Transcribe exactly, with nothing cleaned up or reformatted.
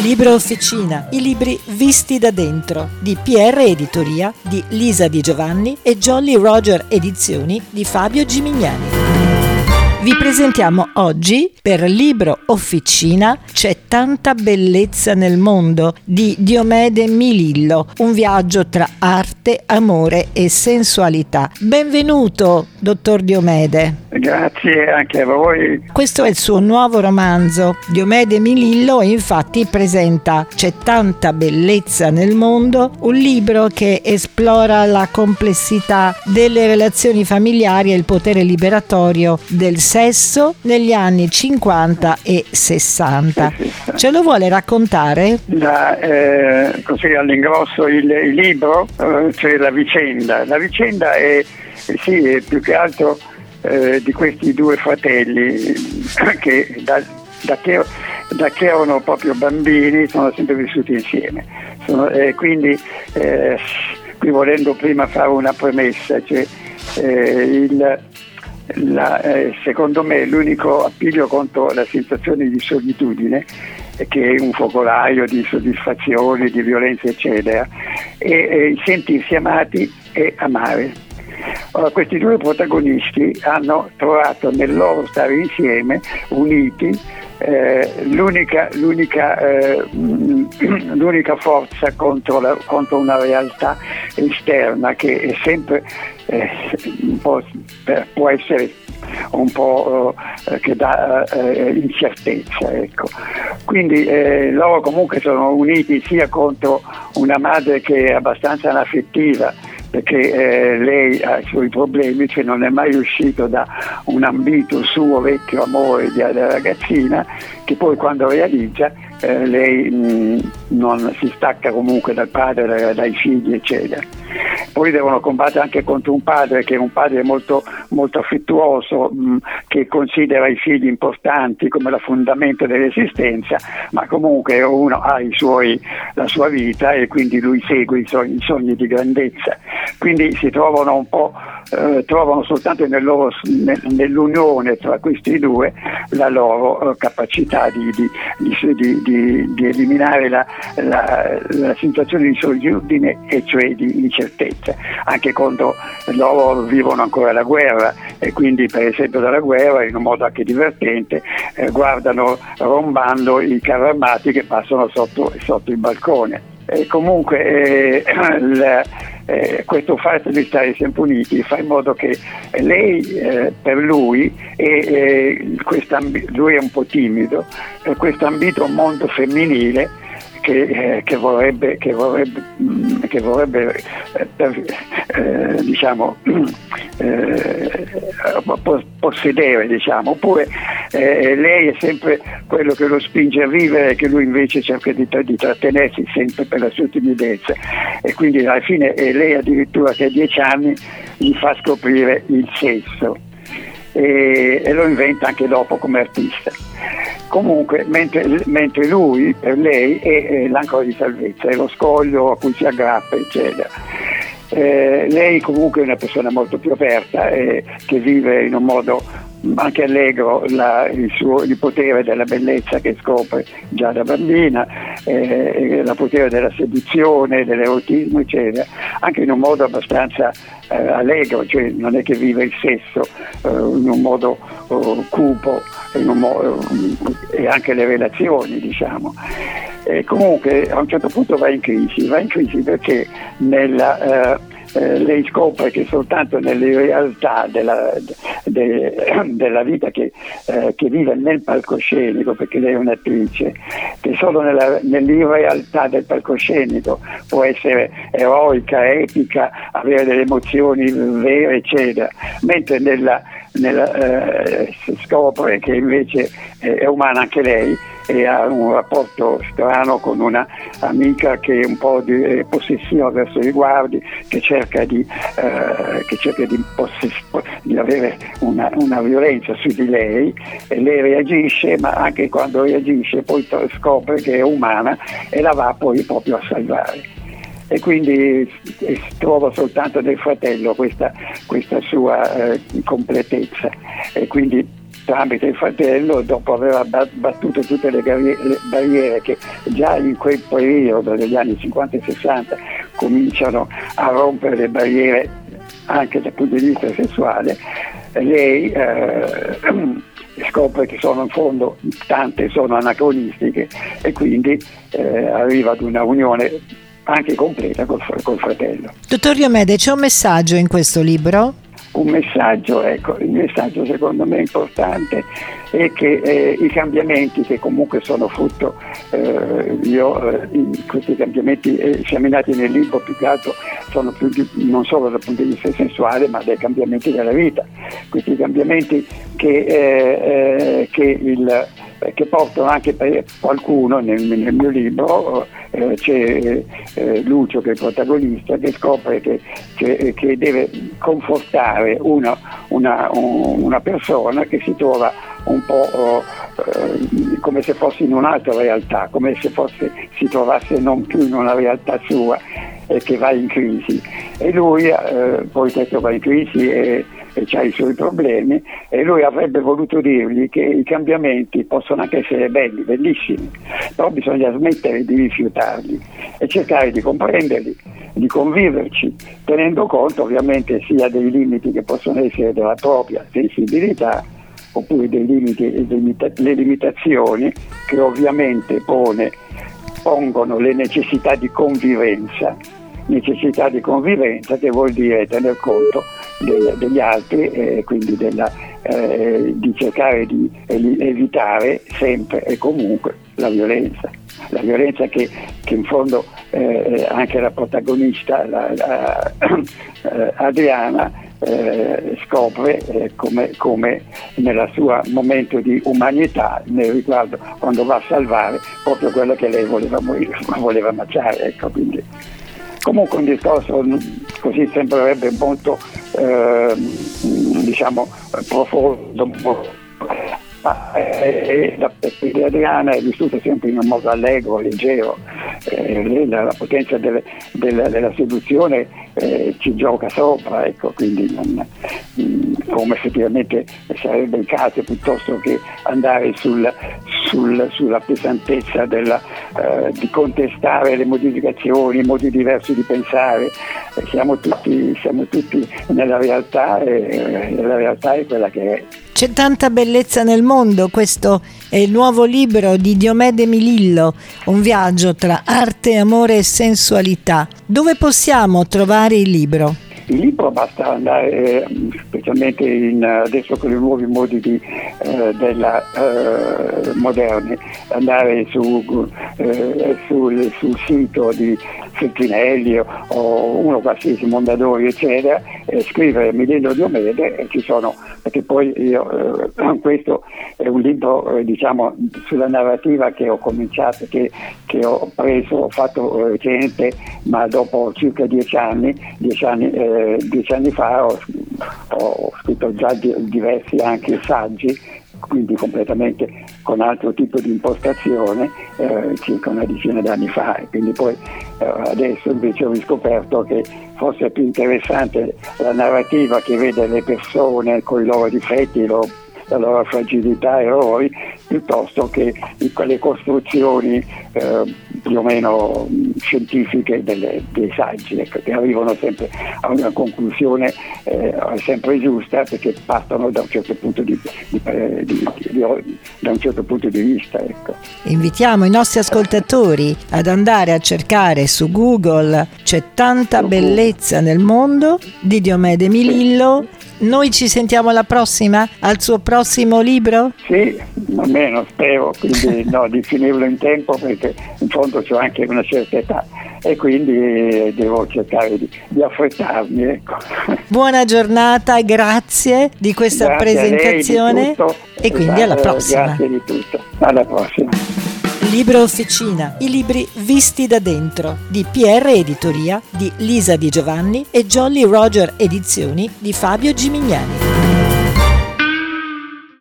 Libro Officina, i libri visti da dentro, di P R Editoria, di Lisa Di Giovanni e Jolly Roger Edizioni di Fabio Gimignani. Vi presentiamo oggi, per Libro Officina, C'è tanta bellezza nel mondo, di Diomede Milillo, un viaggio tra arte, amore e sensualità. Benvenuto, dottor Diomede. Grazie anche a voi. Questo è il suo nuovo romanzo. Diomede Milillo infatti presenta C'è tanta bellezza nel mondo, un libro che esplora la complessità delle relazioni familiari e il potere liberatorio del sesso negli anni cinquanta e sessanta. Sì, sì. Ce lo vuole raccontare? La, eh, così all'ingrosso il, il libro, eh, cioè la vicenda. La vicenda è, sì, è più che altro eh, di questi due fratelli che da, da che da che erano proprio bambini sono sempre vissuti insieme. Sono, eh, quindi eh, qui volendo prima fare una premessa, cioè eh, il La, eh, secondo me l'unico appiglio contro la sensazione di solitudine, eh, che è un focolaio di soddisfazione, di violenza eccetera, è, è sentirsi amati e amare. Ora, questi due protagonisti hanno trovato nel loro stare insieme, uniti, eh, l'unica, l'unica, eh, l'unica forza contro, la, contro una realtà esterna che è sempre eh, un po', può essere un po' eh, che dà eh, incertezza, ecco. Quindi eh, loro comunque sono uniti sia contro una madre che è abbastanza anaffettiva, perché eh, lei ha i suoi problemi, cioè non è mai uscito da un ambito suo vecchio amore di ragazzina, che poi quando realizza eh, lei mh, non si stacca comunque dal padre, dai, dai figli eccetera. Poi devono combattere anche contro un padre che è un padre molto, molto affettuoso, mh, che considera i figli importanti come la fondamento dell'esistenza, ma comunque uno ha i suoi, la sua vita e quindi lui segue i sogni, i sogni di grandezza. Quindi si trovano un po', eh, trovano soltanto nel loro, nel, nell'unione tra questi due la loro eh, capacità di, di, di, di, di, di eliminare la, la, la sensazione di solitudine e cioè di incertezza, anche quando loro vivono ancora la guerra e quindi per esempio dalla guerra in un modo anche divertente eh, guardano rombando i carri armati che passano sotto, sotto il balcone. E comunque eh, la, eh, questo fatto di stare sempre uniti fa in modo che lei eh, per lui e eh, lui è un po' timido, eh, questo ambito mondo femminile che, eh, che vorrebbe che vorrebbe mh, che vorrebbe eh, per, eh, diciamo eh, possedere, diciamo, oppure eh, lei è sempre quello che lo spinge a vivere e che lui invece cerca di, di trattenersi sempre per la sua timidezza, e quindi alla fine eh, lei addirittura che a dieci anni gli fa scoprire il sesso e, e lo inventa anche dopo come artista. Comunque, mentre, mentre lui, per lei, è, è l'ancora di salvezza, è lo scoglio a cui si aggrappa, eccetera. Eh, lei comunque è una persona molto più aperta, eh, che vive in un modo anche allegro la, il, suo, il potere della bellezza che scopre già da bambina, eh, il potere della seduzione, dell'erotismo eccetera, anche in un modo abbastanza eh, allegro, cioè non è che vive il sesso eh, in un modo oh, cupo, in un modo, e anche le relazioni, diciamo. E comunque a un certo punto va in crisi, va in crisi perché nella, eh, eh, lei scopre che soltanto nelle realtà della, de, della vita che, eh, che vive nel palcoscenico, perché lei è un'attrice, che solo nella, nell'irrealtà del palcoscenico può essere eroica, epica, avere delle emozioni vere eccetera, mentre nella, nella, eh, si scopre che invece è umana anche lei e ha un rapporto strano con una amica che è un po' di, eh, possessiva verso i riguardi, che cerca di, eh, che cerca di, possess- di avere una, una violenza su di lei, e lei reagisce, ma anche quando reagisce poi to- scopre che è umana e la va poi proprio a salvare. E quindi eh, trova soltanto nel fratello questa, questa sua eh, completezza, e quindi tramite il fratello, dopo aver battuto tutte le barriere che già in quel periodo degli anni cinquanta e sessanta cominciano a rompere le barriere anche dal punto di vista sessuale, lei eh, scopre che sono in fondo tante sono anacronistiche e quindi eh, arriva ad una unione anche completa col, col fratello. Dottor Diomede, c'è un messaggio in questo libro? Un messaggio, ecco, il messaggio secondo me importante è che eh, i cambiamenti che comunque sono frutto, eh, io eh, questi cambiamenti esaminati nel libro più che altro sono più di, non solo dal punto di vista sessuale ma dei cambiamenti della vita, questi cambiamenti che, eh, eh, che il che portano anche per qualcuno nel, nel mio libro, eh, c'è eh, Lucio che è il protagonista che scopre che, che, che deve confortare una, una, una persona che si trova un po' eh, come se fosse in un'altra realtà, come se fosse, si trovasse non più in una realtà sua e che va in crisi e lui eh, poi questo va in crisi e e ha i suoi problemi e lui avrebbe voluto dirgli che i cambiamenti possono anche essere belli, bellissimi, però bisogna smettere di rifiutarli e cercare di comprenderli, di conviverci, tenendo conto ovviamente sia dei limiti che possono essere della propria sensibilità oppure dei limiti e le limitazioni che ovviamente pone, pongono le necessità di convivenza, necessità di convivenza che vuol dire tener conto degli, degli altri e eh, quindi della, eh, di cercare di evitare sempre e comunque la violenza, la violenza che, che in fondo eh, anche la protagonista, la, la, eh, Adriana, eh, scopre eh, come, come nel suo momento di umanità, nel riguardo quando va a salvare proprio quello che lei voleva morire, voleva ammazzare, ecco, quindi. Comunque un discorso così sembrerebbe molto eh, diciamo profondo, ma eh, la perspettiva di Adriana è vissuta sempre in un modo allegro, leggero, eh, la, la potenza delle, della, della seduzione eh, ci gioca sopra, ecco, quindi non, mh, come effettivamente sarebbe il caso piuttosto che andare sul, sul, sulla pesantezza della, eh, di contestare le modificazioni, i modi diversi di pensare, eh, siamo, tutti, siamo tutti nella realtà e eh, la realtà è quella che è. C'è tanta bellezza nel mondo, questo è il nuovo libro di Diomede Milillo, un viaggio tra arte, amore e sensualità. Dove possiamo trovare il libro? Il libro basta andare, specialmente in, adesso con i nuovi modi di, eh, della, eh, moderni, andare su, eh, sul, sul sito di Feltrinelli o uno qualsiasi Mondadori eccetera, eh, scrivere Milillo Diomede e ci sono, perché poi io, eh, questo è un libro eh, diciamo sulla narrativa che ho cominciato, che, che ho preso, ho fatto recente, ma dopo circa dieci anni, dieci anni, eh, dieci anni fa ho, ho scritto già di, diversi anche saggi, quindi completamente con altro tipo di impostazione, eh, circa una decina d'anni fa, e quindi poi eh, adesso invece ho riscoperto che forse è più interessante la narrativa che vede le persone con i loro difetti, i loro, la loro fragilità e errori, piuttosto che quelle costruzioni eh, più o meno scientifiche delle, dei saggi, ecco, che arrivano sempre a una conclusione eh, sempre giusta, perché partono da un certo punto di, di, di, di, di, da un certo punto di vista. Ecco. Invitiamo i nostri ascoltatori ad andare a cercare su Google C'è tanta bellezza nel mondo di Diomede Milillo. Noi ci sentiamo alla prossima, al suo prossimo libro? Sì, almeno spero, quindi no, di finirlo in tempo, perché in fondo c'ho anche una certa età e quindi devo cercare di, di affrettarmi. Ecco. Buona giornata, grazie di questa grazie presentazione di tutto, e quindi alla prossima. Grazie di tutto, alla prossima. Libro Officina, i libri visti da dentro di P R Editoria di Lisa Di Giovanni e Jolly Roger Edizioni di Fabio Gimignani.